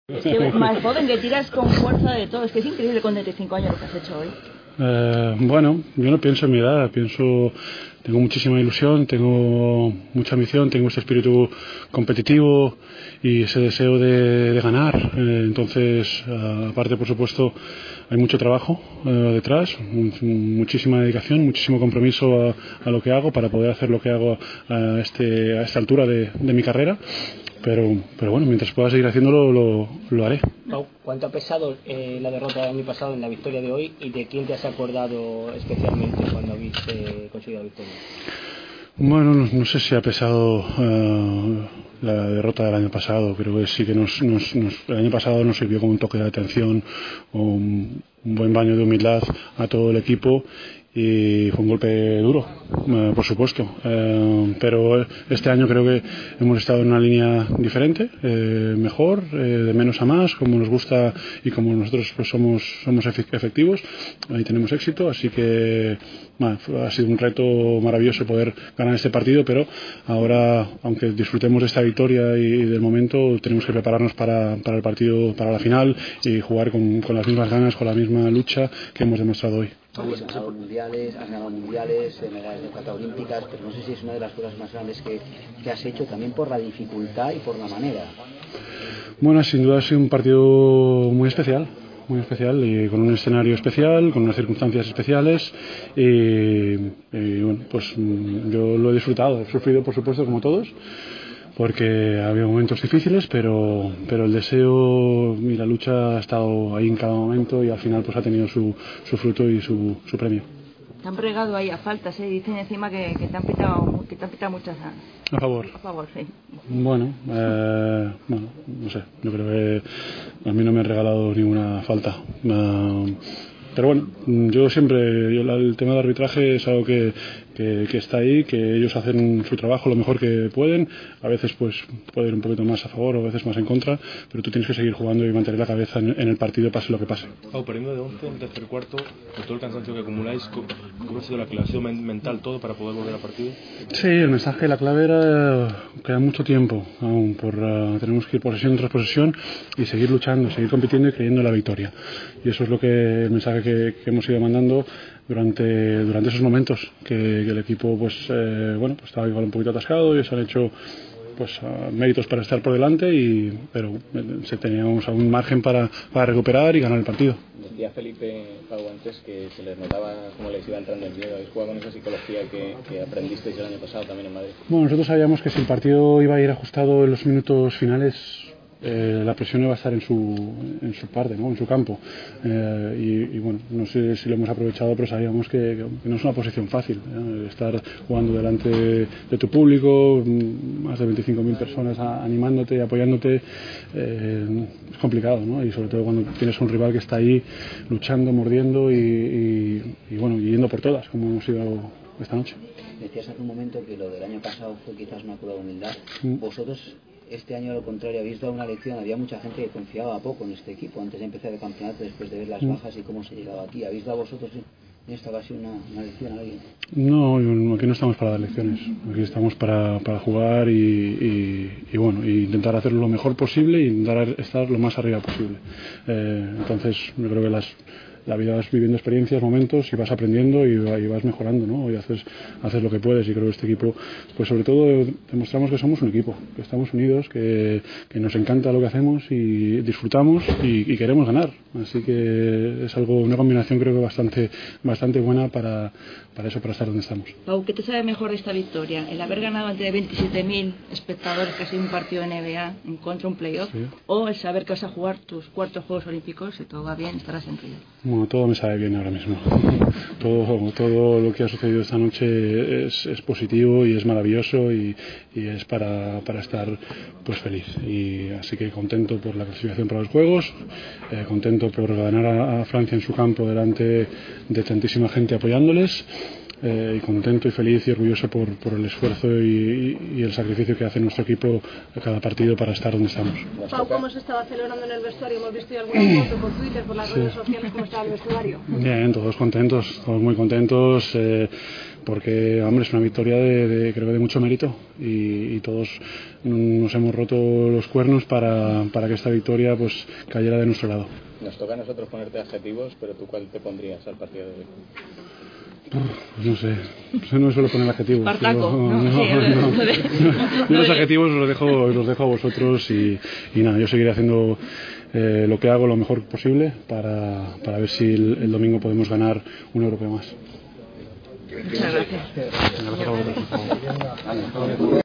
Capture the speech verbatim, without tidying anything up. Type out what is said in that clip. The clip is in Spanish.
Es que más joven, que tiras con fuerza de todo. Es que es increíble con treinta y cinco años lo que has hecho hoy. Eh, bueno, yo no pienso en mi edad, pienso, tengo muchísima ilusión, tengo mucha ambición, tengo ese espíritu competitivo y ese deseo de, de ganar. Eh, entonces, aparte, por supuesto, hay mucho trabajo eh, detrás, muchísima dedicación, muchísimo compromiso a, a lo que hago para poder hacer lo que hago a, este, a esta altura de, de mi carrera. Pero, pero bueno, mientras pueda seguir haciéndolo, lo, lo haré. Pau, ¿cuánto ha pesado eh, la derrota del año pasado en la victoria de hoy y de quién te has acordado especialmente cuando habéis eh, conseguido la victoria? Bueno, no, no sé si ha pesado uh, la derrota del año pasado. Creo que sí que nos, nos, nos, el año pasado nos sirvió como un toque de atención o un, un buen baño de humildad a todo el equipo. Y fue un golpe duro, eh, por supuesto, eh, pero este año creo que hemos estado en una línea diferente, eh, mejor, eh, de menos a más, como nos gusta y como nosotros pues, somos, somos efectivos, ahí tenemos éxito, así que bueno, ha sido un reto maravilloso poder ganar este partido, pero ahora, aunque disfrutemos de esta victoria y, y del momento, tenemos que prepararnos para, para el partido, para la final y jugar con, con las mismas ganas, con la misma lucha que hemos demostrado hoy. Has ganado mundiales, has ganado mundiales, medallas de plata olímpicas, pero no sé si es una de las cosas más grandes que, que has hecho también por la dificultad y por la manera. Bueno, sin duda ha sido un partido muy especial, muy especial y con un escenario especial, con unas circunstancias especiales y, y bueno, pues yo lo he disfrutado, he sufrido por supuesto como todos, porque había momentos difíciles, pero, pero el deseo y la lucha ha estado ahí en cada momento y al final pues ha tenido su, su fruto y su, su premio. Te han pregado ahí a faltas, ¿eh? Dicen encima que, que te han pitado, que te han pitado muchas a, a favor. A favor, sí. Bueno, eh, bueno, no sé, yo creo que a mí no me han regalado ninguna falta. Uh, Pero bueno, yo siempre, yo, el tema del arbitraje es algo que, que, que está ahí, que ellos hacen su trabajo lo mejor que pueden, a veces pues puede ir un poquito más a favor o a veces más en contra, pero tú tienes que seguir jugando y mantener la cabeza en, en el partido pase lo que pase. Pau, perdiendo de once en tercer cuarto, con todo el cansancio que acumuláis, ¿cómo ha sido la clase mental todo para poder volver al partido? Sí, el mensaje, la clave era queda mucho tiempo aún, por, uh, tenemos que ir posesión tras posesión y seguir luchando, seguir compitiendo y creyendo en la victoria. Y eso es lo que el mensaje que, que hemos ido mandando durante durante esos momentos que, que el equipo pues eh, bueno pues estaba igual un poquito atascado y se han hecho pues uh, méritos para estar por delante y pero eh, se teníamos aún margen para, para recuperar y ganar el partido. Decía Felipe Pau antes que se les notaba cómo les iba entrando el miedo. ¿Habéis jugado con esa psicología que, que aprendisteis el año pasado también en Madrid? Bueno, nosotros sabíamos que si el partido iba a ir ajustado en los minutos finales, Eh, la presión iba a estar en su, en su parte, ¿no? En su campo. Eh, y, y bueno, no sé si lo hemos aprovechado, pero sabíamos que, que no es una posición fácil, ¿eh? Estar jugando delante de, de tu público, más de veinticinco mil personas a, animándote y apoyándote, eh, es complicado, ¿no? Y sobre todo cuando tienes un rival que está ahí luchando, mordiendo y, y, y bueno, y yendo por todas, como hemos ido esta noche. Decías hace un momento que lo del año pasado fue quizás una prueba de humildad. Mm. Vosotros este año, a lo contrario, habéis dado una lección. Había mucha gente que confiaba poco en este equipo antes de empezar el campeonato, después de ver las bajas y cómo se llegaba aquí. ¿Habéis dado vosotros en esta ocasión una, una lección a alguien? No, aquí no estamos para dar lecciones. Aquí estamos para, para jugar y, y, y bueno, y intentar hacerlo lo mejor posible e intentar estar lo más arriba posible. Eh, entonces, yo creo que las la vida vas viviendo experiencias, momentos y vas aprendiendo y, y vas mejorando, ¿no? Y haces, haces lo que puedes y creo que este equipo, pues sobre todo demostramos que somos un equipo, que estamos unidos, que, que nos encanta lo que hacemos y disfrutamos y, y queremos ganar. Así que es algo, una combinación creo que bastante, bastante buena para, para eso, para estar donde estamos. Pau, ¿qué te sabe mejor de esta victoria? ¿El haber ganado ante veintisiete mil espectadores, casi un partido de N B A, en contra un playoff? Sí. ¿O el saber que vas a jugar tus cuartos Juegos Olímpicos, si todo va bien, estarás en Río? Bueno, todo me sabe bien ahora mismo. Todo, todo lo que ha sucedido esta noche es, es positivo y es maravilloso y, y es para, para estar pues feliz. Y así que contento por la clasificación para los Juegos, eh, contento por ganar a, a Francia en su campo delante de tantísima gente apoyándoles. Eh, y contento y feliz y orgulloso por, por el esfuerzo y, y, y el sacrificio que hace nuestro equipo a cada partido para estar donde estamos. Pau, ¿cómo se estaba celebrando en el vestuario? Hemos visto alguna foto por Twitter, por las sí. redes sociales, ¿cómo estaba el vestuario? Bien, todos contentos, todos muy contentos. Eh, porque hombre, es una victoria de, de creo que de mucho mérito y, y todos nos hemos roto los cuernos para, para que esta victoria pues cayera de nuestro lado. Nos toca a nosotros ponerte adjetivos, pero ¿tú cuál te pondrías al partido de hoy? Pues no sé, no me suelo poner adjetivos. Espartaco. Yo, No, no, sí, no, no, no, yo los adjetivos los dejo, los dejo a vosotros y, y nada, yo seguiré haciendo eh, lo que hago lo mejor posible para, para ver si el, el domingo podemos ganar un europeo más. Muchas gracias. Gracias a vosotros.